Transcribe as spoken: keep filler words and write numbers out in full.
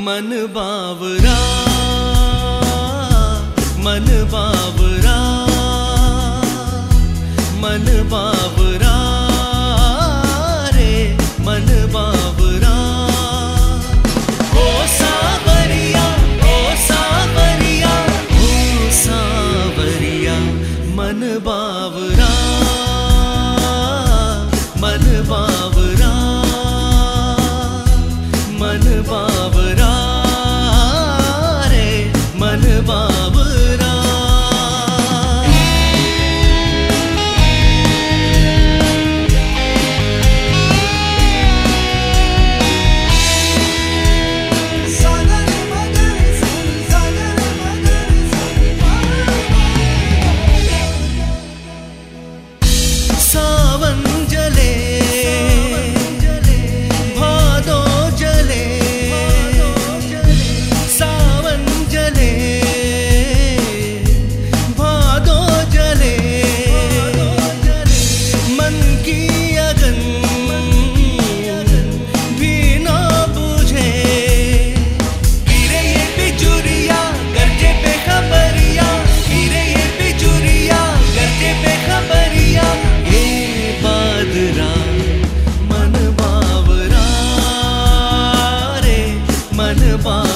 मन बावरा मन बावरा मन बावरा रे मन बावरा। ओ सावरिया ओ सावरिया ओ सावरिया मन बावरा मन बावरा मन बावरा रे मन बावरा। सावन जले भादो जले सावन जले भादो जले मन की अगन भी ना बुझे। गिरे ये बिजुरिया गरजे बेखबरिया गिरे ये बिजुरिया गरजे बेखबरिया। मन बावरा रे मन बावरा।